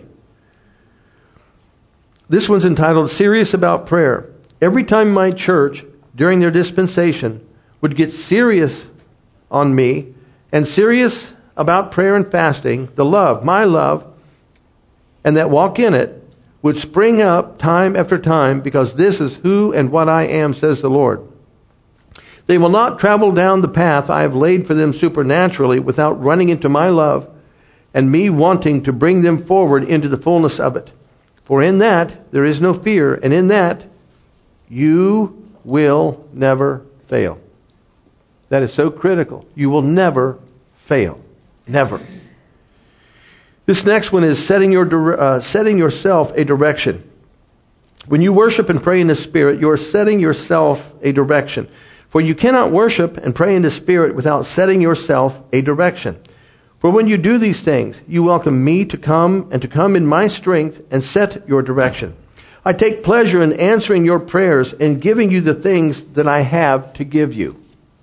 This one's entitled Serious About Prayer. Every time my church, during their dispensation, would get serious on me and serious about prayer and fasting, the love, my love, and that walk in it would spring up time after time, because this is who and what I am, says the Lord. They will not travel down the path I have laid for them supernaturally without running into my love and me wanting to bring them forward into the fullness of it. For in that there is no fear, and in that you will never fail. That is so critical. You will never fail. Never. This next one is setting yourself a direction. When you worship and pray in the Spirit, you are setting yourself a direction. For you cannot worship and pray in the Spirit without setting yourself a direction. For when you do these things, you welcome me to come in my strength and set your direction. I take pleasure in answering your prayers and giving you the things that I have to give you.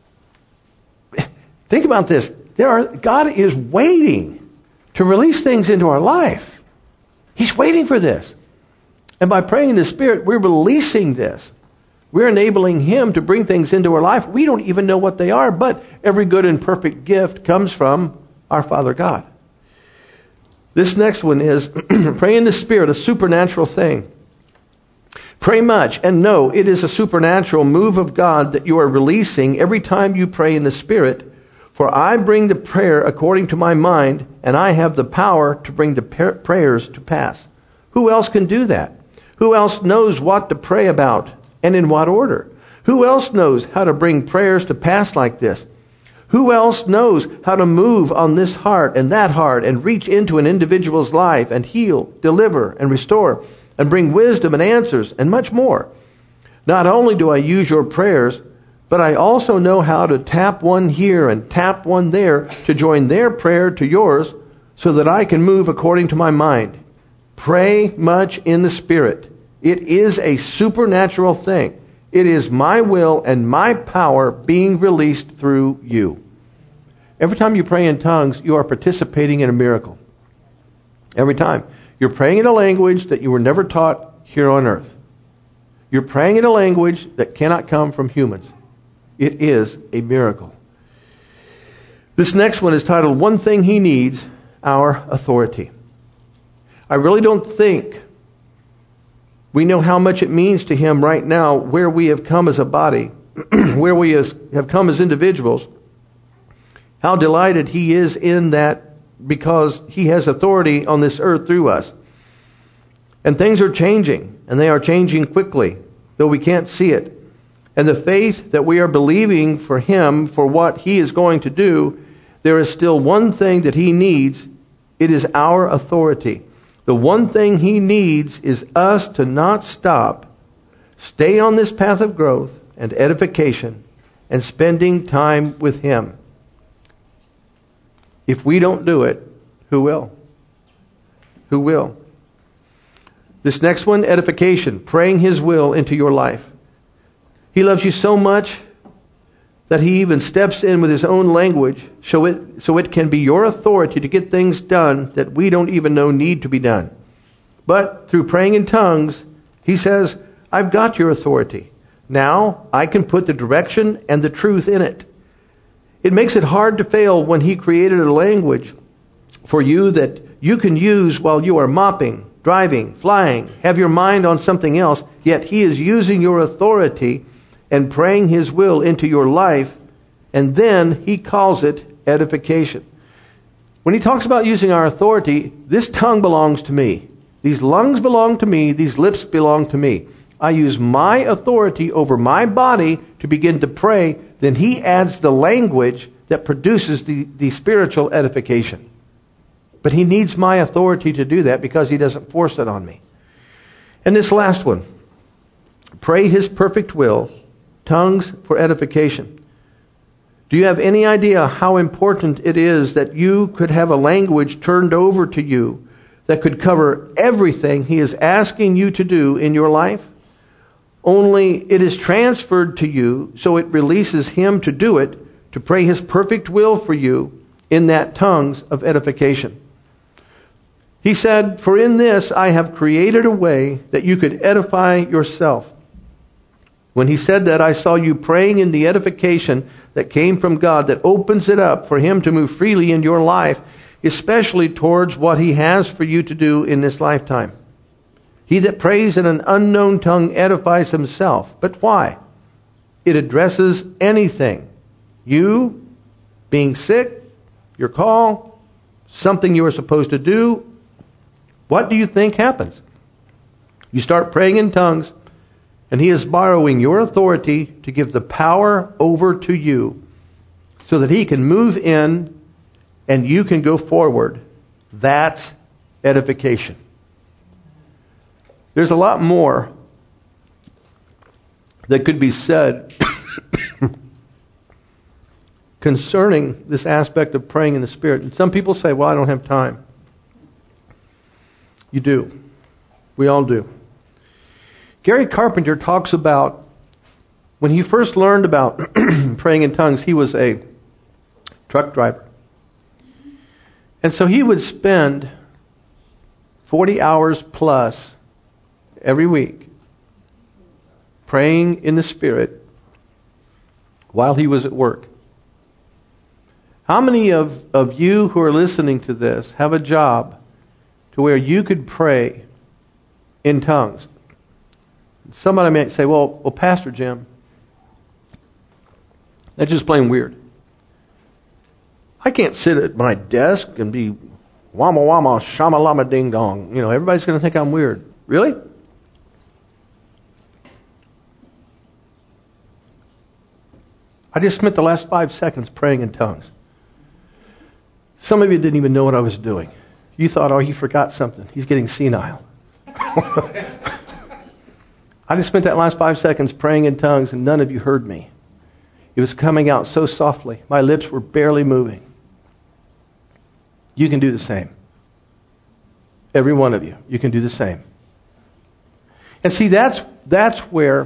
Think about this. God is waiting to release things into our life. He's waiting for this. And by praying in the Spirit, we're releasing this. We're enabling Him to bring things into our life. We don't even know what they are, but every good and perfect gift comes from our Father God. This next one is pray in the Spirit, a supernatural thing. Pray much and know it is a supernatural move of God that you are releasing every time you pray in the Spirit. For I bring the prayer according to my mind, and I have the power to bring the prayers to pass. Who else can do that? Who else knows what to pray about and in what order? Who else knows how to bring prayers to pass like this? Who else knows how to move on this heart and reach into an individual's life and heal, deliver, and restore, and bring wisdom and answers and much more? Not only do I use your prayers, but I also know how to tap one here and tap one there to join their prayer to yours so that I can move according to my mind. Pray much in the Spirit. It is a supernatural thing. It is my will and my power being released through you. Every time you pray in tongues, you are participating in a miracle. Every time. You're praying in a language that you were never taught here on earth. You're praying in a language that cannot come from humans. It is a miracle. This next one is titled, One Thing He Needs, Our Authority. I really don't think we know how much it means to Him right now where we have come as a body, where we have come as individuals. How delighted He is in that because He has authority on this earth through us. And things are changing, and they are changing quickly, though we can't see it. And the faith that we are believing for Him, for what He is going to do, there is still one thing that He needs. It is our authority. The one thing He needs is us to not stop, stay on this path of growth and edification, and spending time with Him. If we don't do it, who will? Who will? This next one, edification, praying His will into your life. He loves you so much that He even steps in with His own language so it can be your authority to get things done that we don't even know need to be done. But through praying in tongues, He says, I've got your authority. Now I can put the direction and the truth in it. It makes it hard to fail when He created a language for you that you can use while you are mopping, driving, flying, have your mind on something else, yet He is using your authority and praying His will into your life, and then He calls it edification. When He talks about using our authority, this tongue belongs to me. These lungs belong to me. These lips belong to me. I use my authority over my body to begin to pray. Then He adds the language that produces the spiritual edification. But He needs my authority to do that because He doesn't force it on me. And this last one, pray His perfect will, tongues for edification. Do you have any idea how important it is that you could have a language turned over to you that could cover everything He is asking you to do in your life? Only it is transferred to you, so it releases Him to do it, to pray His perfect will for you in that tongues of edification. He said, for in this I have created a way that you could edify yourself. When He said that, I saw you praying in the edification that came from God that opens it up for Him to move freely in your life, especially towards what He has for you to do in this lifetime. He that prays in an unknown tongue edifies himself. But why? It addresses anything. You, being sick, your call, something you are supposed to do. What do you think happens? You start praying in tongues, and He is borrowing your authority to give the power over to you so that He can move in and you can go forward. That's edification. There's a lot more that could be said concerning this aspect of praying in the Spirit. And some people say, well, I don't have time. You do. We all do. Gary Carpenter talks about when he first learned about praying in tongues, he was a truck driver. And so he would spend 40 hours plus every week praying in the Spirit while he was at work. How many of you who are listening to this have a job to where you could pray in tongues? Somebody might say, well, Pastor Jim, that's just plain weird. I can't sit at my desk and be wama wama shama lama ding dong. Everybody's going to think I'm weird. Really? I just spent the last 5 seconds praying in tongues. Some of you didn't even know what I was doing. You thought, oh, he forgot something. He's getting senile. I just spent that last 5 seconds praying in tongues, and none of you heard me. It was coming out so softly. My lips were barely moving. You can do the same. Every one of you. You can do the same. And see, that's where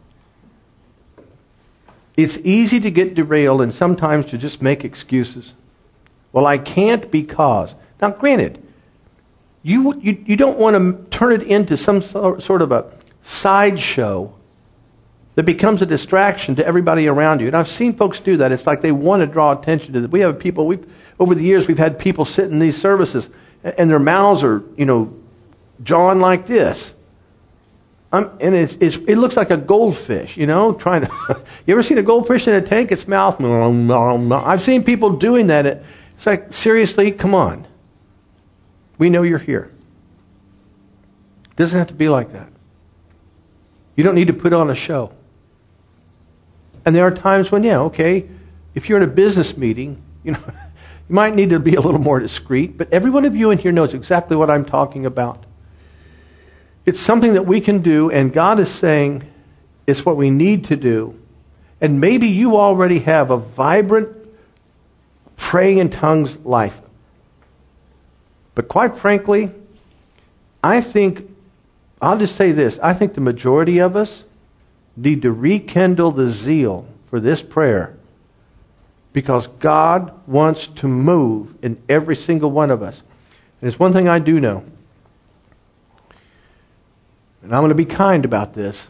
it's easy to get derailed and sometimes to just make excuses. Well, I can't because. Now, granted, you don't want to turn it into some sort of a sideshow that becomes a distraction to everybody around you. And I've seen folks do that. It's like they want to draw attention to it. We have people, over the years, we've had people sit in these services and their mouths are, jawing like this. And it looks like a goldfish, trying to... You ever seen a goldfish in a tank? Its mouth... I've seen people doing that. It's like, seriously, come on. We know you're here. It doesn't have to be like that. You don't need to put on a show. And there are times when, if you're in a business meeting, you might need to be a little more discreet, but every one of you in here knows exactly what I'm talking about. It's something that we can do, and God is saying it's what we need to do. And maybe you already have a vibrant praying in tongues life. But quite frankly, I think, I'll just say this, I think the majority of us need to rekindle the zeal for this prayer, because God wants to move in every single one of us. And it's one thing I do know, and I'm going to be kind about this.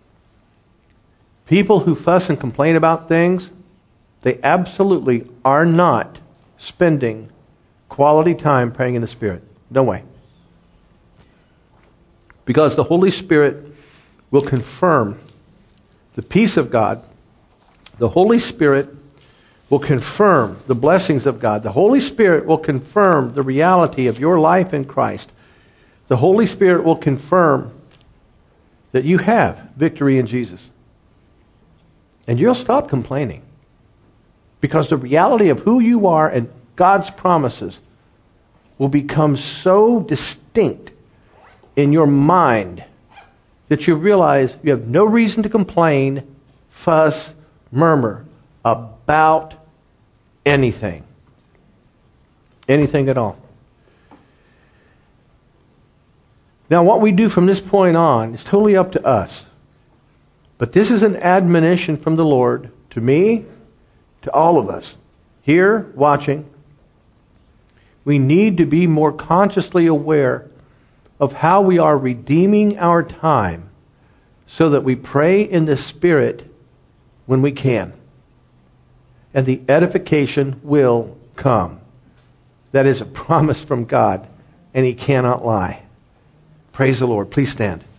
People who fuss and complain about things, they absolutely are not spending quality time praying in the Spirit. No way. Because the Holy Spirit will confirm the peace of God. The Holy Spirit will confirm the blessings of God. The Holy Spirit will confirm the reality of your life in Christ. The Holy Spirit will confirm that you have victory in Jesus. And you'll stop complaining. Because the reality of who you are and God's promises will become so distinct in your mind that you realize you have no reason to complain, fuss, murmur about anything. Anything at all. Now, what we do from this point on is totally up to us. But this is an admonition from the Lord to me, to all of us here watching. We need to be more consciously aware of how we are redeeming our time so that we pray in the Spirit when we can. And the edification will come. That is a promise from God, and He cannot lie. Praise the Lord. Please stand.